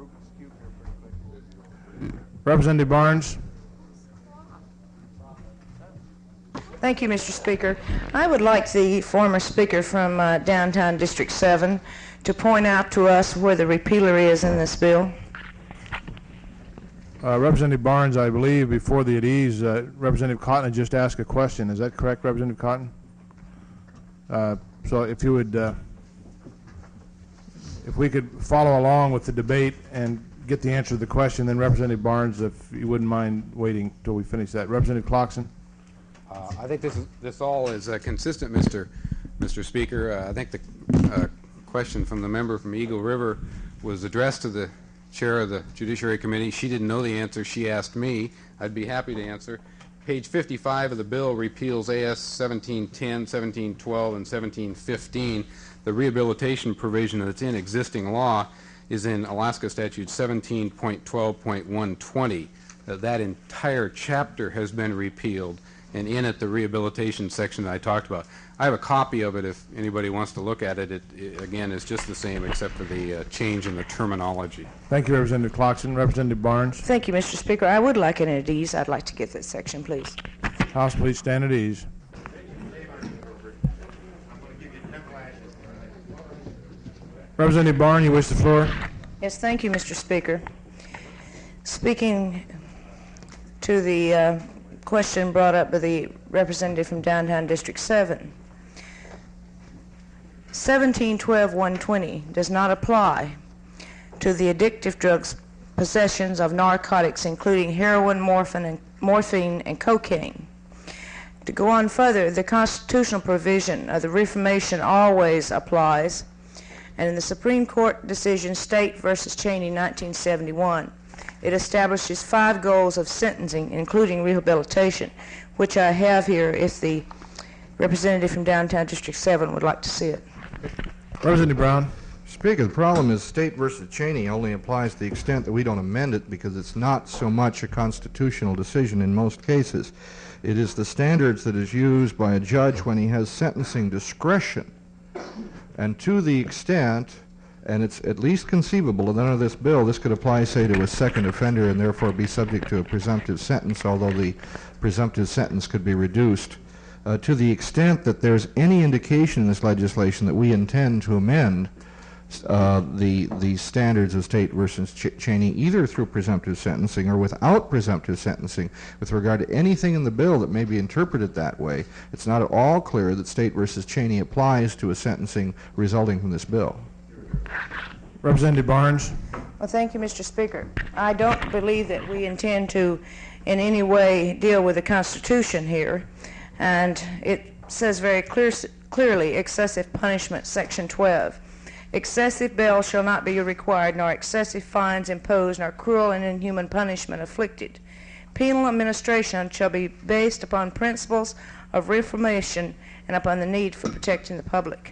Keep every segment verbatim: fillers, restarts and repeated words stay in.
Representative Barnes. Thank you, Mister Speaker. I would like the former speaker from uh, downtown District seven to point out to us where the repealer is in this bill. Uh, Representative Barnes, I believe before the at ease, uh, Representative Cotton had just asked a question. Is that correct, Representative Cotton? Uh, so if you would, uh, if we could follow along with the debate and get the answer to the question, then Representative Barnes, if you wouldn't mind waiting until we finish that. Representative Clarkson. Uh, I think this is this all is uh, consistent, Mister Mister Speaker. Uh, I think the uh, question from the member from Eagle River was addressed to the chair of the Judiciary Committee. She didn't know the answer. She asked me. I'd be happy to answer. Page fifty-five of the bill repeals A S seventeen ten, seventeen twelve, and seventeen fifteen. The rehabilitation provision that's in existing law is in Alaska Statute seventeen point twelve point one twenty. Uh, that entire chapter has been repealed, and in it the rehabilitation section that I talked about. I have a copy of it if anybody wants to look at it. It, it again, is just the same except for the uh, change in the terminology. Thank you, Representative Clarkson. Representative Barnes. Thank you, Mister Speaker. I would like it at ease. I'd like to get that section, please. House, please stand at ease. Representative Barnes, you wish the floor? Yes, thank you, Mister Speaker. Speaking to the uh, question brought up by the representative from downtown District seven, seventeen twelve one twenty does not apply to the addictive drugs possessions of narcotics, including heroin, morphine, and, morphine, and cocaine. To go on further, the constitutional provision of the Reformation always applies, and in the Supreme Court decision State versus Cheney nineteen seventy-one, it establishes five goals of sentencing, including rehabilitation, which I have here if the representative from downtown District seven would like to see it. Representative Brown. Speaker, the problem is State versus Cheney only applies to the extent that we don't amend it because it's not so much a constitutional decision in most cases. It is the standards that is used by a judge when he has sentencing discretion. And to the extent, and it's at least conceivable that under this bill this could apply, say, to a second offender and therefore be subject to a presumptive sentence, although the presumptive sentence could be reduced. Uh, to the extent that there's any indication in this legislation that we intend to amend uh, the the standards of State versus Ch Cheney, either through presumptive sentencing or without presumptive sentencing, with regard to anything in the bill that may be interpreted that way, it's not at all clear that State versus Cheney applies to a sentencing resulting from this bill. Representative Barnes. Well, thank you, Mister Speaker. I don't believe that we intend to in any way deal with the Constitution here, and it says very clear, clearly excessive punishment, section twelve. Excessive bail shall not be required, nor excessive fines imposed, nor cruel and inhuman punishment inflicted. Penal administration shall be based upon principles of reformation and upon the need for protecting the public.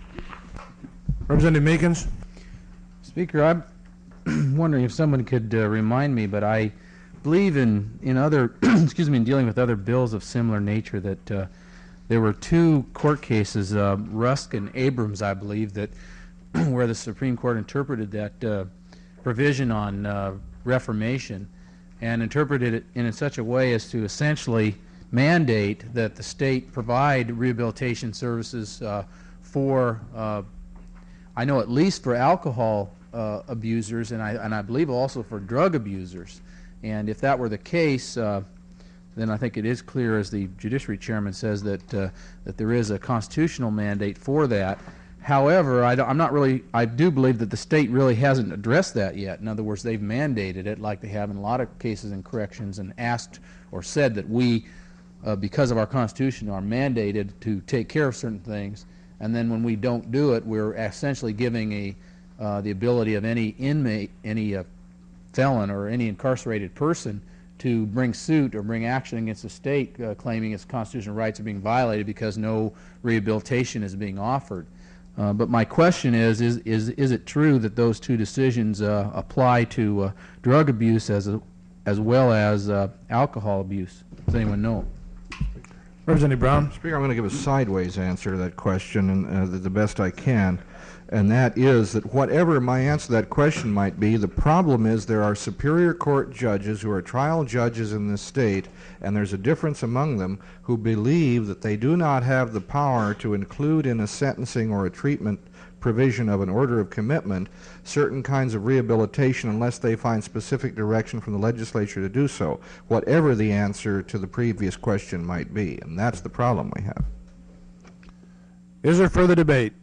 Representative Meekins. Speaker, I'm wondering if someone could uh, remind me, but I believe in in other excuse me in dealing with other bills of similar nature that uh, there were two court cases, uh, Rusk and Abrams, I believe, that where the Supreme Court interpreted that uh, provision on uh, reformation and interpreted it in such a way as to essentially mandate that the state provide rehabilitation services uh, for, uh, I know at least for alcohol uh, abusers, and I, and I believe also for drug abusers. And if that were the case, uh, then I think it is clear, as the Judiciary Chairman says, that uh, that there is a constitutional mandate for that. However, I don't, I'm not really, I do believe that the state really hasn't addressed that yet. In other words, they've mandated it like they have in a lot of cases in corrections and asked or said that we, uh, because of our Constitution, are mandated to take care of certain things. And then when we don't do it, we're essentially giving a, uh, the ability of any inmate, any uh, felon or any incarcerated person to bring suit or bring action against the state uh, claiming its constitutional rights are being violated because no rehabilitation is being offered. Uh, but my question is, is, is, is it true that those two decisions uh, apply to uh, drug abuse as, a, as well as uh, alcohol abuse? Does anyone know? Representative Brown. Speaker, I'm going to give a sideways answer to that question, and uh, the, the best I can. And that is that whatever my answer to that question might be, the problem is there are Superior Court judges who are trial judges in this state, and there's a difference among them, who believe that they do not have the power to include in a sentencing or a treatment provision of an order of commitment certain kinds of rehabilitation unless they find specific direction from the legislature to do so, whatever the answer to the previous question might be. And that's the problem we have. Is there further debate?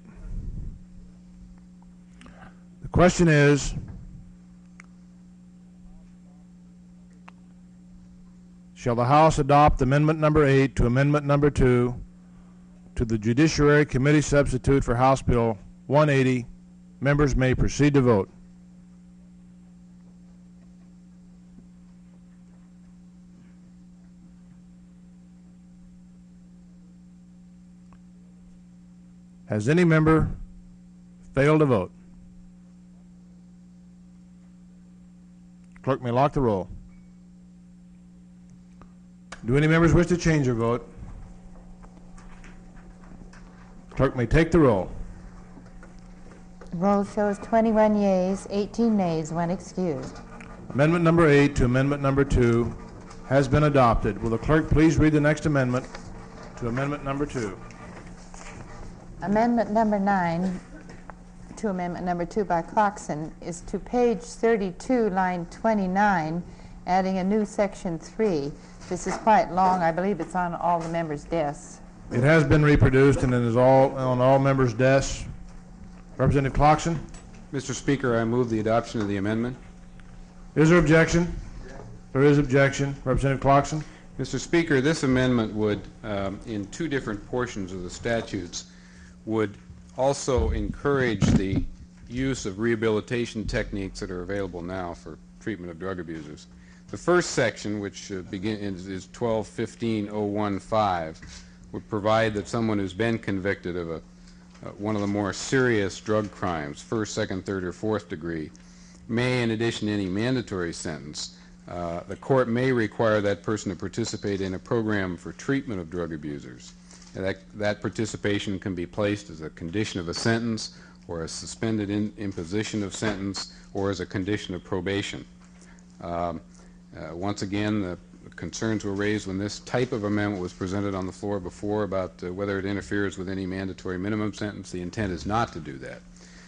The question is, shall the House adopt Amendment Number eight to Amendment Number two to the Judiciary Committee substitute for House Bill one eighty? Members may proceed to vote. Has any member failed to vote? Clerk may lock the roll. Do any members wish to change their vote? Clerk may take the roll. Roll shows twenty-one yeas, eighteen nays, one excused. Amendment number eight to amendment number two has been adopted. Will the clerk please read the next amendment to amendment number two? Amendment number nine to amendment number two by Clarkson is to page thirty-two, line twenty-nine, adding a new section three. This is quite long. I believe it's on all the members' desks. It has been reproduced and it is all on all members' desks. Representative Clarkson, Mister Speaker, I move the adoption of the amendment. is there objection? There is objection. Representative Clarkson. Mister Speaker, this amendment would, um, in two different portions of the statutes, would also encourage the use of rehabilitation techniques that are available now for treatment of drug abusers. The first section, which uh, begins is twelve fifteen oh one five, would provide that someone who's been convicted of a uh, one of the more serious drug crimes, first, second, third, or fourth degree, may, in addition to any mandatory sentence, uh, the court may require that person to participate in a program for treatment of drug abusers. And that, that participation can be placed as a condition of a sentence, or a suspended in, imposition of sentence, or as a condition of probation. Um, uh, once again, the concerns were raised when this type of amendment was presented on the floor before about uh, whether it interferes with any mandatory minimum sentence. The intent is not to do that.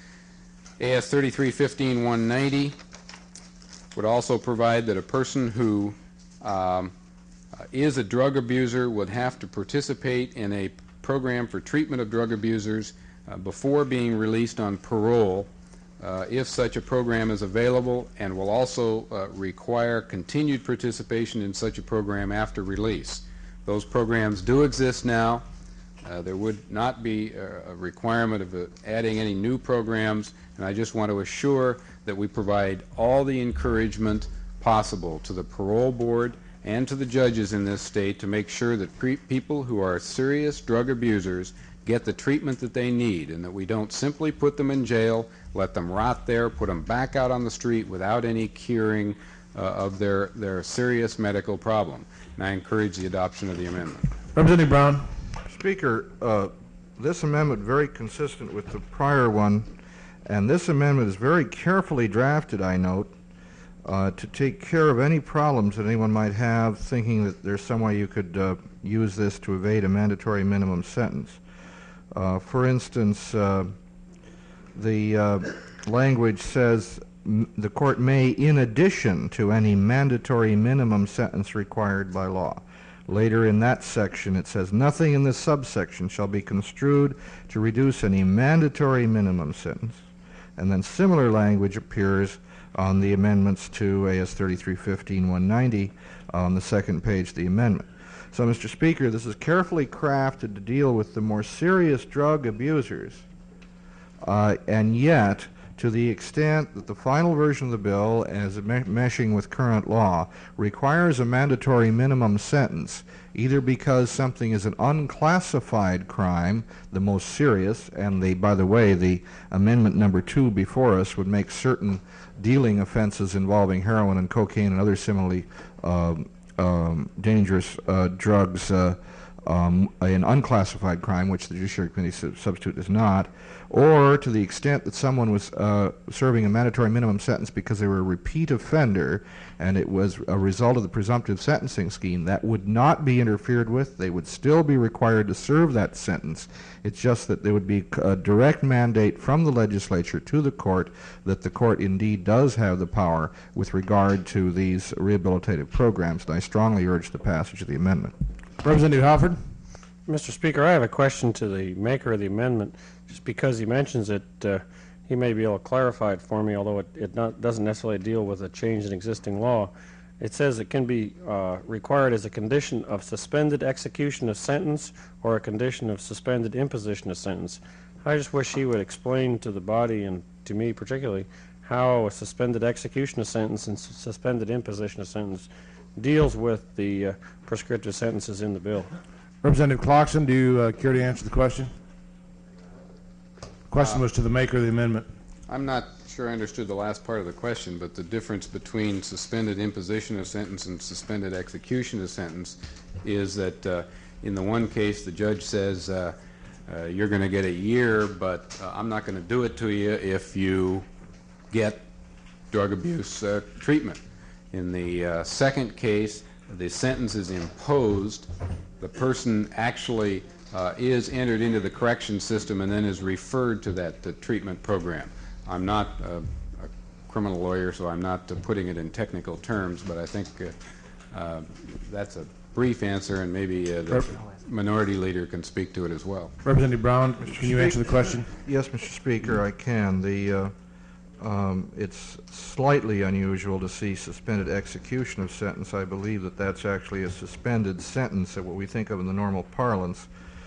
A S thirty-three fifteen one ninety would also provide that a person who um, uh, is a drug abuser would have to participate in a program for treatment of drug abusers uh, before being released on parole, Uh, if such a program is available, and will also uh, require continued participation in such a program after release. Those programs do exist now. Uh, there would not be a, a requirement of uh, adding any new programs, and I just want to assure that we provide all the encouragement possible to the parole board and to the judges in this state to make sure that pre people who are serious drug abusers get the treatment that they need, and that we don't simply put them in jail, let them rot there, put them back out on the street without any curing uh, of their, their serious medical problem. And I encourage the adoption of the amendment. Representative Brown. Speaker, uh, this amendment very consistent with the prior one, and this amendment is very carefully drafted, I note, uh, to take care of any problems that anyone might have thinking that there's some way you could uh, use this to evade a mandatory minimum sentence. Uh, for instance, uh, the uh, language says m the court may, in addition to any mandatory minimum sentence required by law. Later in that section it says nothing in this subsection shall be construed to reduce any mandatory minimum sentence. And then similar language appears on the amendments to A S thirty-three fifteen one ninety on the second page of the amendment. So, Mister Speaker, this is carefully crafted to deal with the more serious drug abusers, uh, and yet, to the extent that the final version of the bill, as me meshing with current law, requires a mandatory minimum sentence, either because something is an unclassified crime, the most serious, and the, by the way, the amendment number two before us would make certain dealing offenses involving heroin and cocaine and other similarly uh, Um, dangerous uh, drugs uh, um, an unclassified crime, which the Judiciary Committee sub- substitute is not, or to the extent that someone was uh, serving a mandatory minimum sentence because they were a repeat offender and it was a result of the presumptive sentencing scheme, that would not be interfered with. They would still be required to serve that sentence. It's just that there would be a direct mandate from the legislature to the court that the court indeed does have the power with regard to these rehabilitative programs, and I strongly urge the passage of the amendment. Representative Halford. Mister Speaker, I have a question to the maker of the amendment. Just because he mentions it, uh, he may be able to clarify it for me, although it, it not, doesn't necessarily deal with a change in existing law. It says it can be uh, required as a condition of suspended execution of sentence or a condition of suspended imposition of sentence. I just wish he would explain to the body, and to me particularly, how a suspended execution of sentence and su- suspended imposition of sentence deals with the uh, prescriptive sentences in the bill. Representative Clarkson, do you uh, care to answer the question? The question was to the maker of the amendment. I'm not sure I understood the last part of the question, but the difference between suspended imposition of sentence and suspended execution of sentence is that uh, in the one case the judge says uh, uh, you're going to get a year, but uh, I'm not going to do it to you if you get drug abuse uh, treatment. In the uh, second case, the sentence is imposed. The person actually uh, is entered into the correction system and then is referred to that uh, treatment program. I'm not uh, a criminal lawyer, so I'm not uh, putting it in technical terms, but I think uh, uh, that's a brief answer, and maybe uh, the Rep- minority leader can speak to it as well. Representative Brown, can you answer the question? Yes, Mister Speaker, I can. The uh, um, it's slightly unusual to see suspended execution of sentence. I believe that that's actually a suspended sentence, of what we think of in the normal parlance.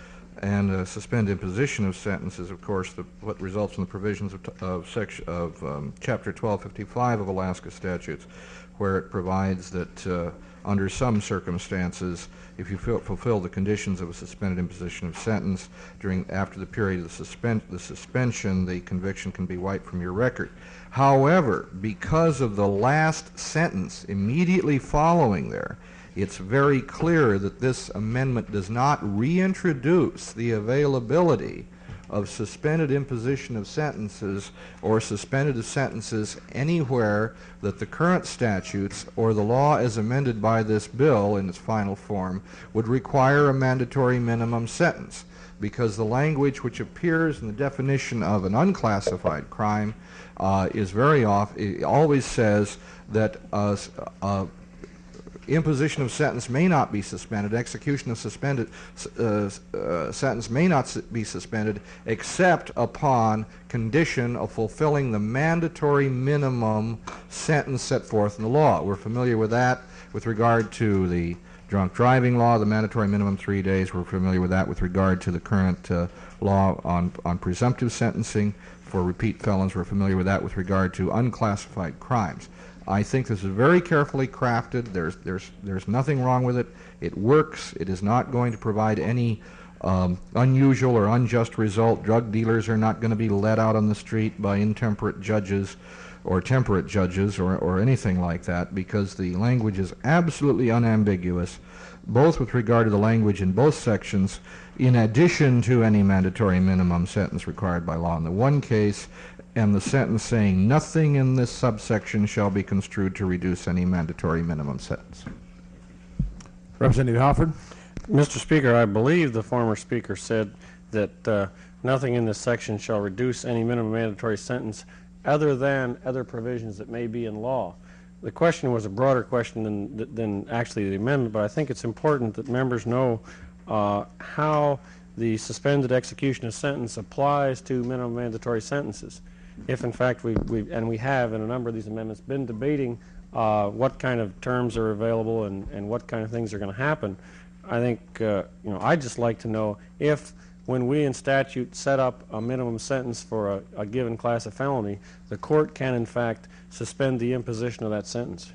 And uh, suspended imposition of sentence is, of course, the, what results from the provisions of, t- of, section, of um, Chapter twelve fifty-five of Alaska statutes, where it provides that uh, under some circumstances, if you fil- fulfill the conditions of a suspended imposition of sentence during after the period of the, suspend- the suspension, the conviction can be wiped from your record. However, because of the last sentence immediately following there, it's very clear that this amendment does not reintroduce the availability of suspended imposition of sentences or suspended sentences anywhere that the current statutes or the law as amended by this bill in its final form would require a mandatory minimum sentence, because the language which appears in the definition of an unclassified crime uh, is very off. It always says that uh, uh, imposition of sentence may not be suspended, execution of suspended uh, uh, sentence may not su- be suspended except upon condition of fulfilling the mandatory minimum sentence set forth in the law. We're familiar with that with regard to the drunk driving law, the mandatory minimum three days. We're familiar with that with regard to the current uh, law on, on presumptive sentencing for repeat felons. We're familiar with that with regard to unclassified crimes. I think this is very carefully crafted. There's, there's, there's nothing wrong with it. It works. It is not going to provide any um, unusual or unjust result. Drug dealers are not going to be let out on the street by intemperate judges or temperate judges or, or anything like that, because the language is absolutely unambiguous, both with regard to the language in both sections, in addition to any mandatory minimum sentence required by law in the one case, and the sentence saying nothing in this subsection shall be construed to reduce any mandatory minimum sentence. Representative Halford. Mister Speaker, I believe the former speaker said that uh, nothing in this section shall reduce any minimum mandatory sentence other than other provisions that may be in law. The question was a broader question than, than actually the amendment, but I think it's important that members know uh, how the suspended execution of sentence applies to minimum mandatory sentences. If in fact we, we and we have in a number of these amendments been debating uh, what kind of terms are available and, and what kind of things are going to happen, I think uh, you know I'd just like to know if when we in statute set up a minimum sentence for a, a given class of felony, the court can in fact suspend the imposition of that sentence.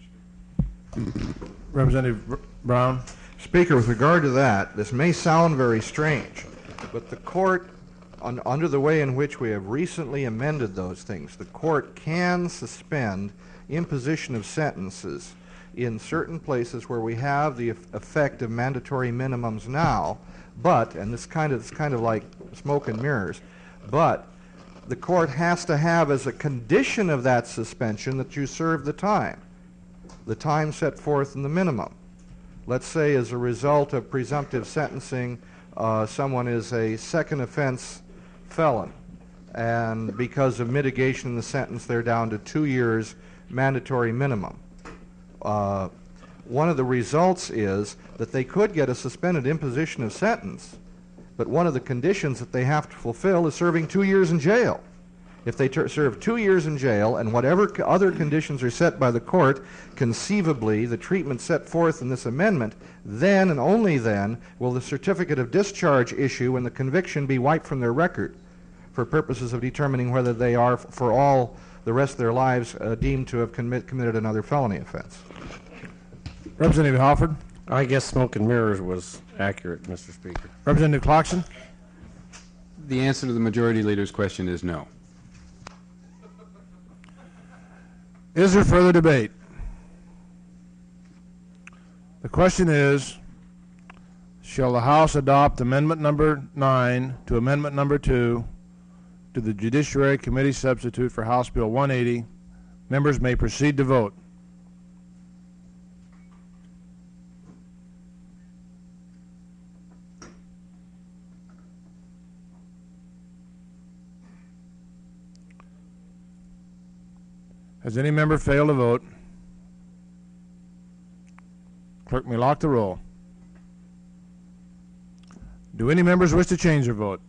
Representative Brown. Speaker, with regard to that, this may sound very strange, but the court, un, under the way in which we have recently amended those things, the court can suspend imposition of sentences in certain places where we have the eff- effect of mandatory minimums now, but, and this kind of, it's kind of like smoke and mirrors, but the court has to have as a condition of that suspension that you serve the time, the time set forth in the minimum. Let's say as a result of presumptive sentencing, uh, someone is a second offense felon, and because of mitigation in the sentence, they're down to two years mandatory minimum. Uh, one of the results is that they could get a suspended imposition of sentence, but one of the conditions that they have to fulfill is serving two years in jail. If they ter- serve two years in jail and whatever c- other conditions are set by the court, conceivably the treatment set forth in this amendment, then and only then will the certificate of discharge issue and the conviction be wiped from their record for purposes of determining whether they are, f- for all the rest of their lives, uh, deemed to have commit- committed another felony offense. Representative Halford. I guess smoke and mirrors was accurate, Mister Speaker. Representative Clarkson. The answer to the Majority Leader's question is no. Is there further debate? The question is, shall the House adopt Amendment Number nine to Amendment Number two to the Judiciary Committee substitute for House Bill one eighty? Members may proceed to vote. Has any member failed to vote? Clerk may lock the roll. Do any members wish to change their vote?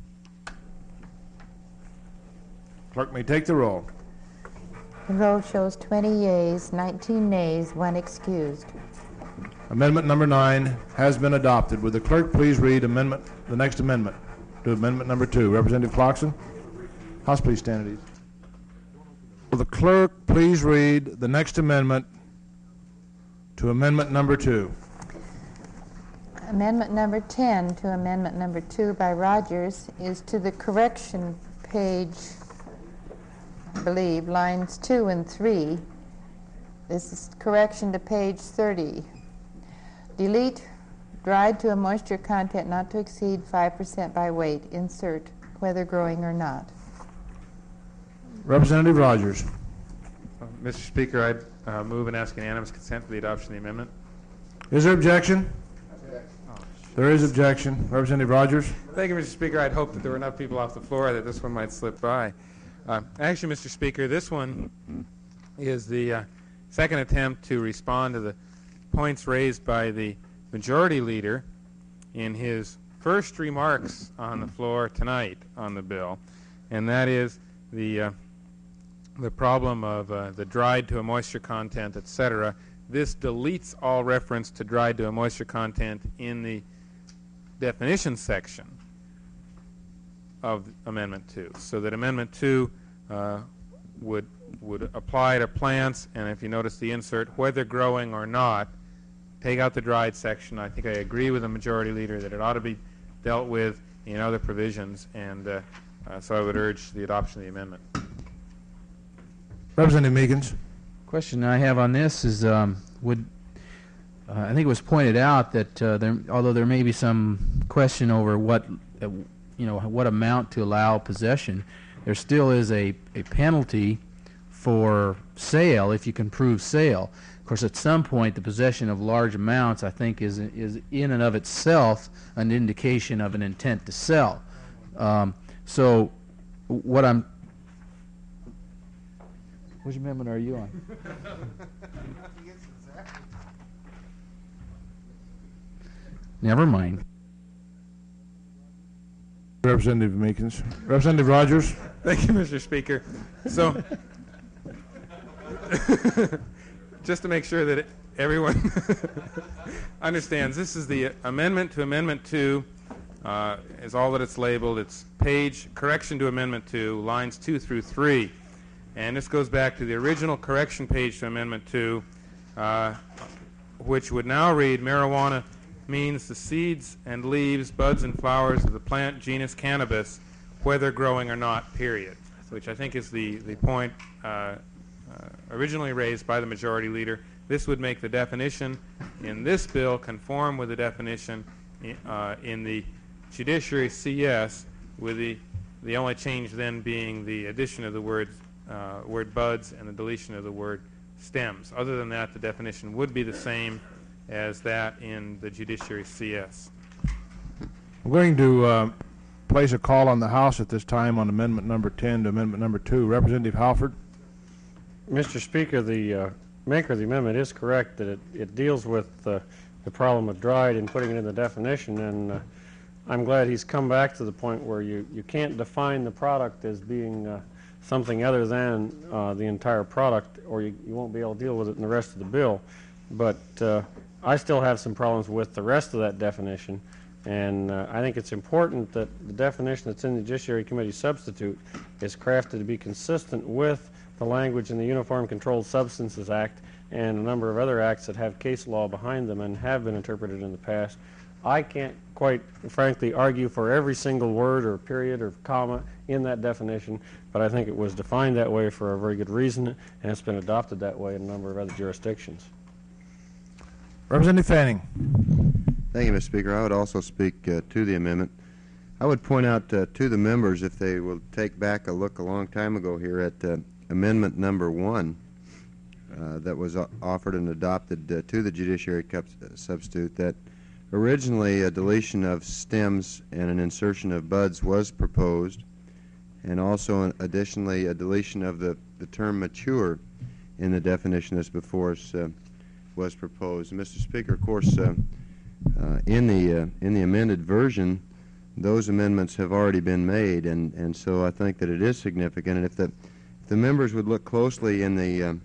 Clerk may take the roll. The roll shows twenty yeas, nineteen nays, one excused. Amendment number nine has been adopted. Would the clerk please read amendment, the next amendment to amendment number two? Representative Clarkson? House, please stand at ease. Will the clerk please read the next amendment to amendment number two? Amendment number ten to amendment number two by Rogers is to the correction page, I believe, lines two and three. This is correction to page thirty. Delete dried to a moisture content not to exceed five percent by weight. Insert whether growing or not. Representative Rogers. Uh, Mister Speaker, I'd uh, move and ask unanimous consent for the adoption of the amendment. Is there objection? There is objection. Representative Rogers. Thank you, Mister Speaker. I'd hoped that there were enough people off the floor that this one might slip by. Uh, actually, Mister Speaker, this one is the uh, second attempt to respond to the points raised by the Majority Leader in his first remarks on the floor tonight on the bill, and that is the uh, the problem of uh, the dried to a moisture content, et cetera. This deletes all reference to dried to a moisture content in the definition section of Amendment two, so that Amendment two uh, would would apply to plants, and if you notice the insert, whether growing or not, take out the dried section. I think I agree with the Majority Leader that it ought to be dealt with in other provisions, and uh, uh, so I would urge the adoption of the amendment. Representative Meekins. Question I have on this is, um, would uh, I think it was pointed out that uh, there, although there may be some question over what, uh, you know, what amount to allow possession, there still is a, a penalty for sale if you can prove sale. Of course, at some point, the possession of large amounts, I think, is is in and of itself an indication of an intent to sell. Um, so, what I'm Which amendment are you on? Never mind. Representative Meekins. Representative Rogers. Thank you, Mister Speaker. So, just to make sure that everyone understands, this is the amendment to Amendment two, uh, is all that it's labeled. It's page correction to Amendment two, lines two through three. And this goes back to the original correction page to Amendment two, uh, which would now read, marijuana means the seeds and leaves, buds and flowers of the plant genus cannabis, whether growing or not, period, which I think is the, the point uh, uh, originally raised by the Majority Leader. This would make the definition in this bill conform with the definition in, uh, in the Judiciary C S, with the the only change then being the addition of the word uh, word buds and the deletion of the word stems. Other than that, the definition would be the same as that in the Judiciary C S. I'm going to uh, place a call on the House at this time on amendment number ten to amendment number two. Representative Halford. Mister Speaker, the uh, maker of the amendment is correct that it, it deals with uh, the problem of dried and putting it in the definition, and uh, I'm glad he's come back to the point where you, you can't define the product as being uh, something other than uh, the entire product, or you, you won't be able to deal with it in the rest of the bill. But uh, I still have some problems with the rest of that definition, and uh, I think it's important that the definition that's in the Judiciary Committee substitute is crafted to be consistent with the language in the Uniform Controlled Substances Act and a number of other acts that have case law behind them and have been interpreted in the past. I can't quite frankly argue for every single word or period or comma in that definition, but I think it was defined that way for a very good reason, and it's been adopted that way in a number of other jurisdictions. Representative Fanning. Thank you, Mister Speaker. I would also speak uh, to the amendment. I would point out uh, to the members, if they will take back a look a long time ago here at uh, amendment number one uh, that was uh, offered and adopted uh, to the Judiciary Cup substitute, that originally a deletion of stems and an insertion of buds was proposed, and also an, additionally a deletion of the, the term mature in the definition that's before us uh, was proposed. Mister Speaker, of course, uh, uh, in the uh, in the amended version, those amendments have already been made, and and so I think that it is significant. And if the if the members would look closely in the uh,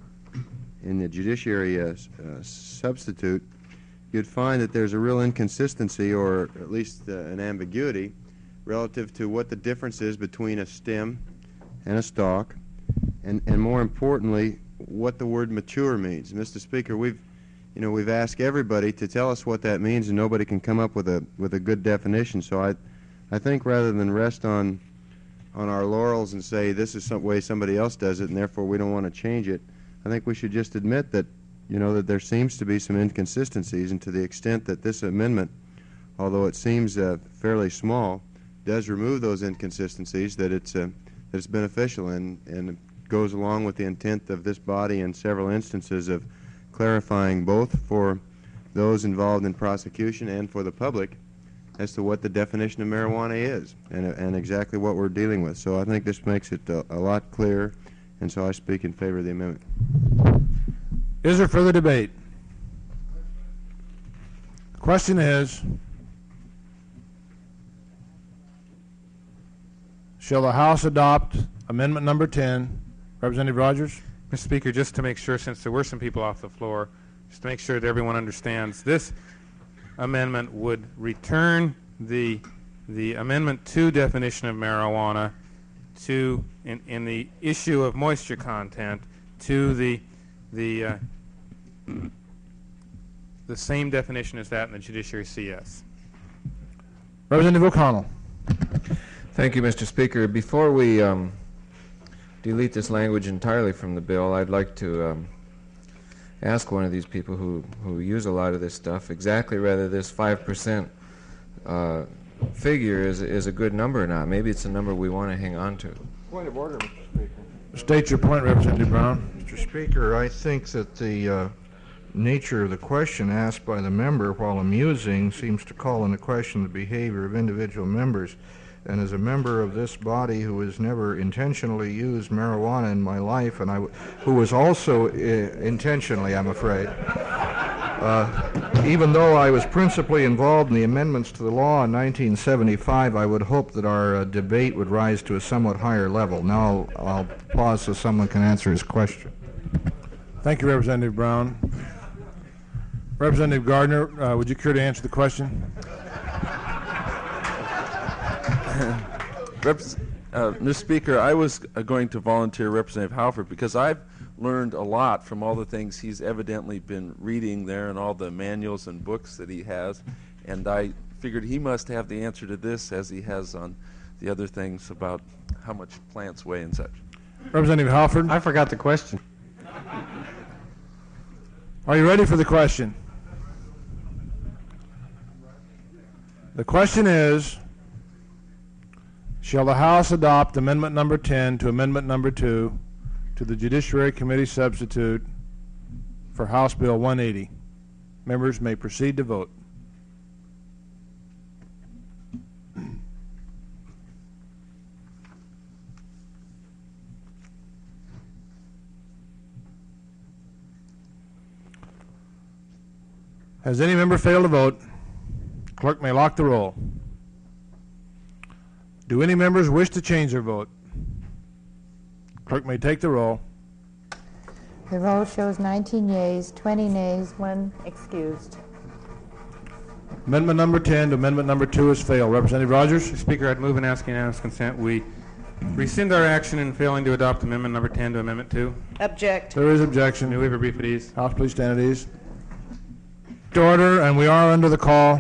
in the judiciary uh, uh, substitute, you'd find that there's a real inconsistency, or at least uh, an ambiguity, relative to what the difference is between a stem and a stalk, and and more importantly, what the word mature means. Mister Speaker, we've you know we've asked everybody to tell us what that means, and nobody can come up with a with a good definition. So I I think rather than rest on on our laurels and say this is some way somebody else does it and therefore we don't want to change it, I think we should just admit that you know that there seems to be some inconsistencies, and to the extent that this amendment, although it seems uh, fairly small, does remove those inconsistencies, that it's uh, that it's beneficial and and goes along with the intent of this body in several instances of clarifying both for those involved in prosecution and for the public as to what the definition of marijuana is and, and exactly what we're dealing with. So I think this makes it a, a lot clearer, and so I speak in favor of the amendment. Is there further debate? The question is, shall the House adopt amendment number ten? Representative Rogers. Mister Speaker, just to make sure, since there were some people off the floor, just to make sure that everyone understands, this amendment would return the the amendment two definition of marijuana to in, in the issue of moisture content to the the uh, the same definition as that in the Judiciary C S. Representative O'Connell. Thank you, Mister Speaker. Before we um, delete this language entirely from the bill, I'd like to um, ask one of these people who, who use a lot of this stuff exactly whether this five percent uh, figure is, is a good number or not. Maybe it's a number we want to hang on to. Point of order, Mister Speaker. State your point, Representative Brown. Mister Speaker, I think that the uh, nature of the question asked by the member, while amusing, seems to call into question the behavior of individual members. And as a member of this body who has never intentionally used marijuana in my life, and I w who was also uh, intentionally, I'm afraid, uh, even though I was principally involved in the amendments to the law in nineteen seventy-five, I would hope that our uh, debate would rise to a somewhat higher level. Now I'll, I'll pause so someone can answer his question. Thank you, Representative Brown. Representative Gardner, uh, would you care to answer the question? Reps uh, Mister Speaker, I was uh, going to volunteer Representative Halford because I've learned a lot from all the things he's evidently been reading there and all the manuals and books that he has, and I figured he must have the answer to this as he has on the other things about how much plants weigh and such. Representative Halford. I forgot the question. Are you ready for the question? The question is, shall the House adopt Amendment Number ten to Amendment Number two to the Judiciary Committee substitute for House Bill one eighty? Members may proceed to vote. Has any member failed to vote? Clerk may lock the roll. Do any members wish to change their vote? Clerk may take the roll. The roll shows nineteen yeas, twenty nays, one excused. Amendment number ten to amendment number two has failed. Representative Rogers? Mister Speaker, I'd move and ask unanimous consent. We rescind our action in failing to adopt Amendment Number ten to Amendment two. Object. There is objection. May we have a brief at ease? House, please stand at ease. To order, and we are under the call.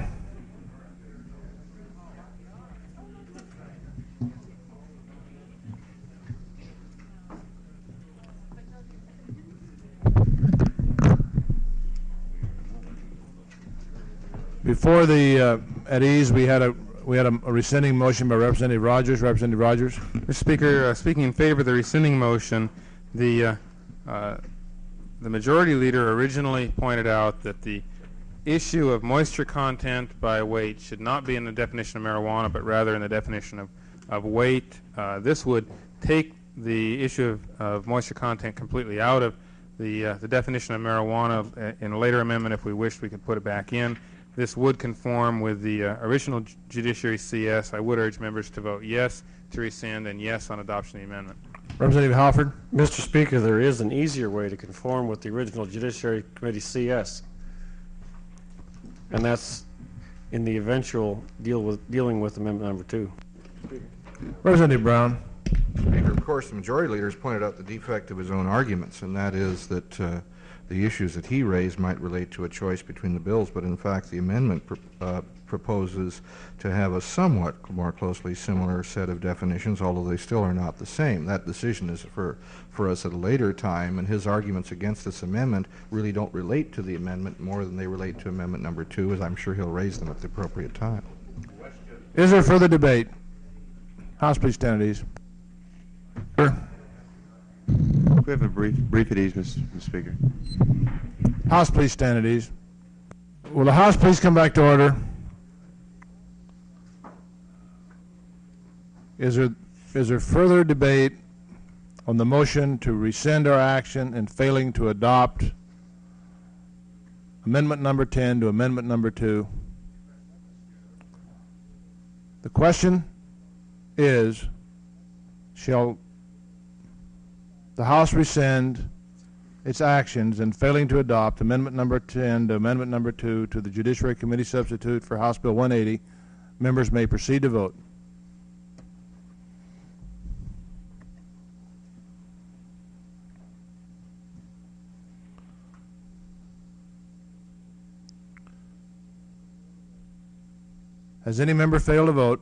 Before the uh, at ease, we had a we had a, a rescinding motion by Representative Rogers. Representative Rogers. Mister Speaker, uh, speaking in favor of the rescinding motion, the uh, uh, the majority leader originally pointed out that the issue of moisture content by weight should not be in the definition of marijuana, but rather in the definition of, of weight. Uh, this would take the issue of, of moisture content completely out of the, uh, the definition of marijuana. In a later amendment, if we wished, we could put it back in. This would conform with the uh, original Judiciary C S. I would urge members to vote yes to rescind and yes on adoption of the amendment. Representative Halford. Mister Speaker, there is an easier way to conform with the original Judiciary Committee C S, and that's in the eventual deal with dealing with Amendment Number two. Representative Brown. Speaker, of course, the majority leader has pointed out the defect of his own arguments, and that is that uh, the issues that he raised might relate to a choice between the bills, but in fact the amendment pr uh, proposes to have a somewhat more closely similar set of definitions, although they still are not the same. That decision is for, for us at a later time, and his arguments against this amendment really don't relate to the amendment more than they relate to Amendment Number two, as I'm sure he'll raise them at the appropriate time. Is there further debate? House, please stand at ease. Sir? We have a brief, brief at ease, Mister Speaker. House, please stand at ease. Will the House please come back to order? Is there, is there further debate on the motion to rescind our action in failing to adopt Amendment Number ten to Amendment Number two? The question is, shall the House rescind its actions in failing to adopt Amendment Number ten to Amendment Number two to the Judiciary Committee substitute for House Bill one eighty? Members may proceed to vote. Has any member failed to vote?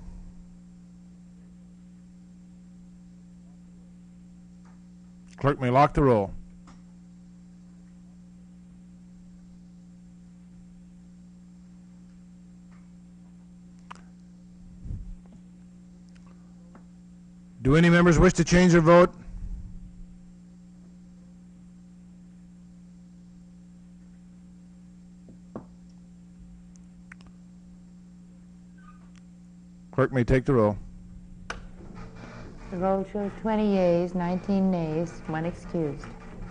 Clerk may lock the roll. Do any members wish to change their vote? Clerk may take the roll. The roll shows twenty yeas, nineteen nays, one excused.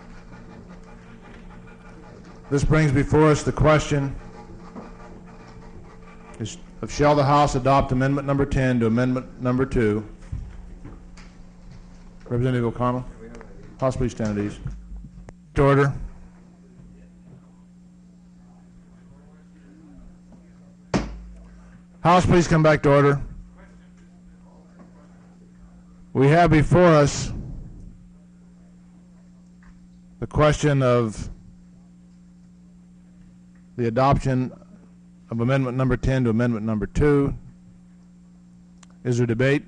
This brings before us the question is of shall the House adopt Amendment Number ten to Amendment Number two? Representative O'Connell. House, please stand at ease. To order. House, please come back to order. We have before us the question of the adoption of Amendment Number ten to Amendment Number two. Is there debate?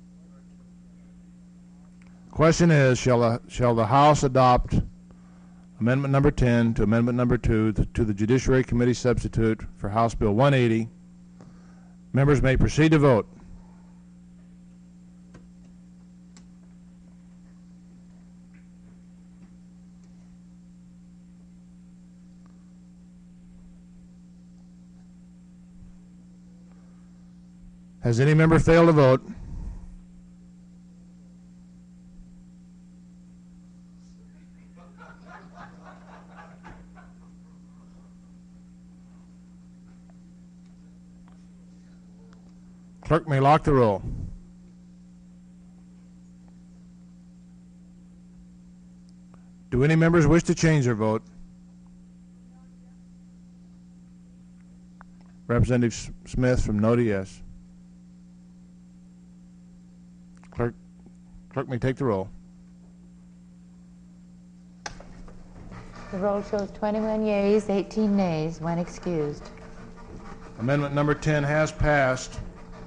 Question is, shall the, shall the House adopt Amendment number ten to Amendment number two th- to the Judiciary Committee substitute for House Bill one eighty. Members may proceed to vote. Has any member failed to vote? Clerk may lock the roll. Do any members wish to change their vote? Representative S- Smith from no to yes. Clerk, clerk may take the roll. The roll shows twenty-one yeas, eighteen nays, one excused. Amendment number ten has passed.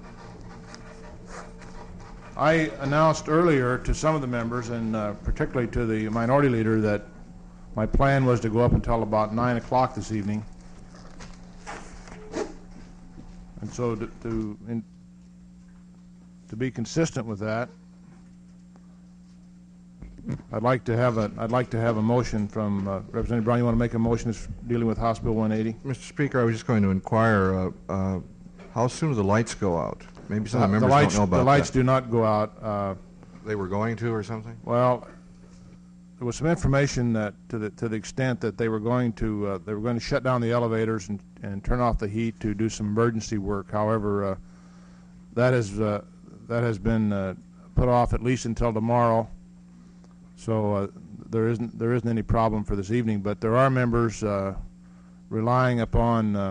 I announced earlier to some of the members, and uh, particularly to the minority leader, that my plan was to go up until about nine o'clock this evening. And so to, to, in, to be consistent with that, I'd like to have a I'd like to have a motion from uh, Representative Brown. You want to make a motion dealing with House Bill one eighty? Mister Speaker, I was just going to inquire, uh, uh, how soon do the lights go out? Maybe some of the Uh, members the lights, don't know about the lights that. do not go out. Uh, They were going to or something? Well, there was some information that, to the to the extent that they were going to uh, they were going to shut down the elevators and, and turn off the heat to do some emergency work. However, uh, that is uh, that has been uh, put off at least until tomorrow. So uh, there isn't there isn't any problem for this evening. But there are members uh, relying upon uh,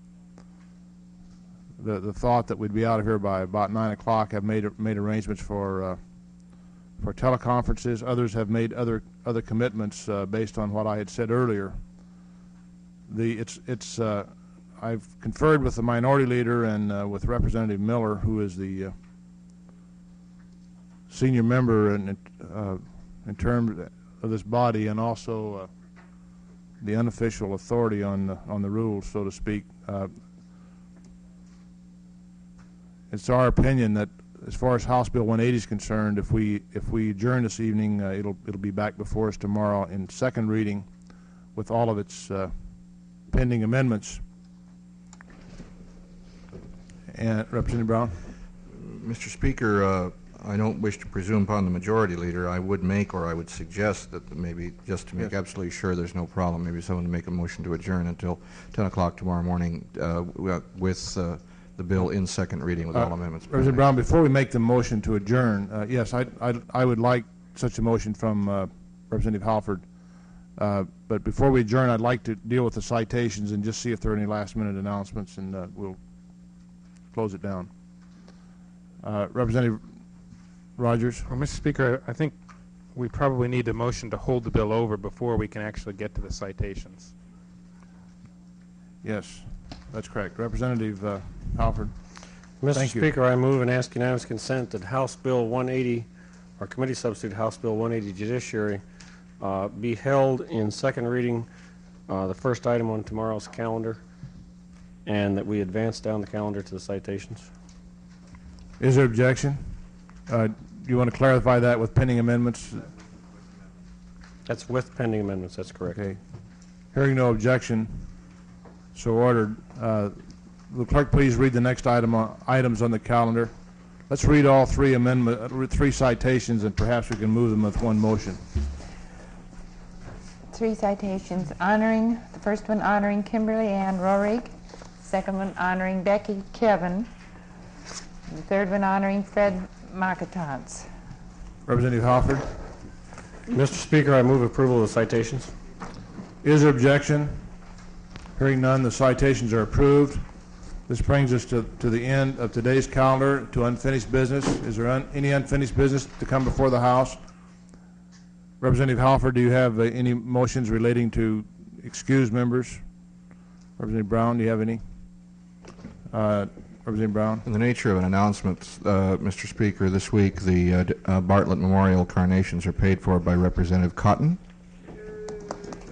the the thought that we'd be out of here by about nine o'clock. Have made made arrangements for. Uh, for teleconferences. Others have made other other commitments uh, based on what I had said earlier. The it's it's uh, I've conferred with the minority leader and uh, with Representative Miller, who is the uh, senior member in uh, in terms of this body, and also uh, the unofficial authority on the, on the rules, so to speak. Uh, it's our opinion that, as far as House Bill one eighty is concerned, if we if we adjourn this evening, uh, it'll it'll be back before us tomorrow in second reading, with all of its uh, pending amendments. And Representative Brown. Mister Speaker, uh, I don't wish to presume upon the majority leader. I would make, or I would suggest that maybe, just to make Yes. absolutely sure there's no problem, maybe someone to make a motion to adjourn until ten o'clock tomorrow morning uh, with uh, the bill in second reading with all Uh, amendments. Representative Brown, before we make the motion to adjourn, uh, yes, I, I, I would like such a motion from uh, Representative Halford. Uh, but before we adjourn, I'd like to deal with the citations and just see if there are any last-minute announcements, and uh, we'll close it down. Uh, Representative Rogers. Well, Mister Speaker, I think we probably need a motion to hold the bill over before we can actually get to the citations. Yes, that's correct. Representative uh, Halford. Mister Thank you. Speaker, I move and ask unanimous consent that House Bill one eighty, or committee substitute House Bill one eighty Judiciary, uh, be held in second reading, uh, the first item on tomorrow's calendar, and that we advance down the calendar to the citations. Is there objection? Uh, do you want to clarify that with pending amendments? That's with pending amendments, that's correct. Okay. Hearing no objection, so ordered. Uh, Will the clerk please read the next item on, items on the calendar? Let's read all three amendment, uh, three citations, and perhaps we can move them with one motion. Three citations honoring, the first one honoring Kimberly Ann Rorig, second one honoring Becky Kevin, the third one honoring Fred Marketants. Representative Halford. Mister Speaker, I move approval of the citations. Is there objection? Hearing none, the citations are approved. This brings us to, to the end of today's calendar, to unfinished business. Is there un, any unfinished business to come before the House? Representative Halford, do you have uh, any motions relating to excused members? Representative Brown, do you have any? Uh, Representative Brown. In the nature of an announcement, uh, Mister Speaker, this week the uh, D- uh, Bartlett Memorial carnations are paid for by Representative Cotton.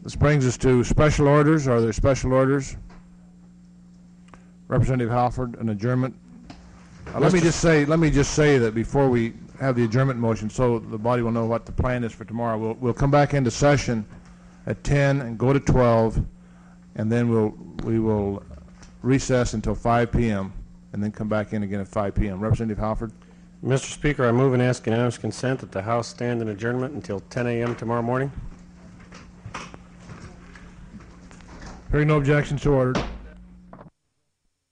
This brings us to special orders. Are there special orders? Representative Halford, an adjournment. Uh, let me just say, let me just say that before we have the adjournment motion, so the body will know what the plan is for tomorrow. We'll we'll come back into session at ten and go to twelve, and then we'll we will recess until five p m and then come back in again at five p m Representative Halford. Mister Speaker, I move and ask unanimous consent that the House stand in adjournment until ten a m tomorrow morning. Hearing no objections, so ordered.